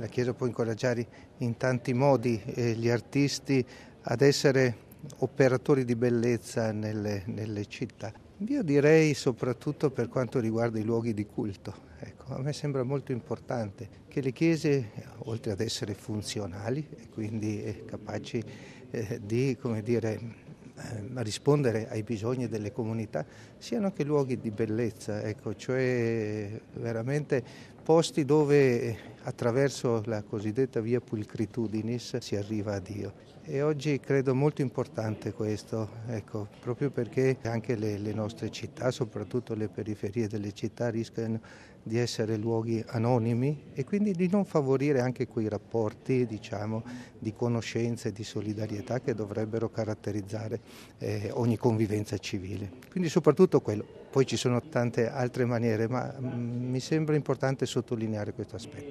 La Chiesa può incoraggiare in tanti modi gli artisti ad essere operatori di bellezza nelle città. Io direi soprattutto per quanto riguarda i luoghi di culto. Ecco, a me sembra molto importante che le chiese, oltre ad essere funzionali e quindi capaci di, rispondere ai bisogni delle comunità, siano anche luoghi di bellezza, ecco, cioè veramente posti dove attraverso la cosiddetta via pulchritudinis si arriva a Dio. E oggi credo molto importante questo, ecco, proprio perché anche le nostre città, soprattutto le periferie delle città, rischiano di essere luoghi anonimi e quindi di non favorire anche quei rapporti, di conoscenza e di solidarietà che dovrebbero caratterizzare ogni convivenza civile. Quindi soprattutto quello. Poi ci sono tante altre maniere, ma mi sembra importante sottolineare questo aspetto.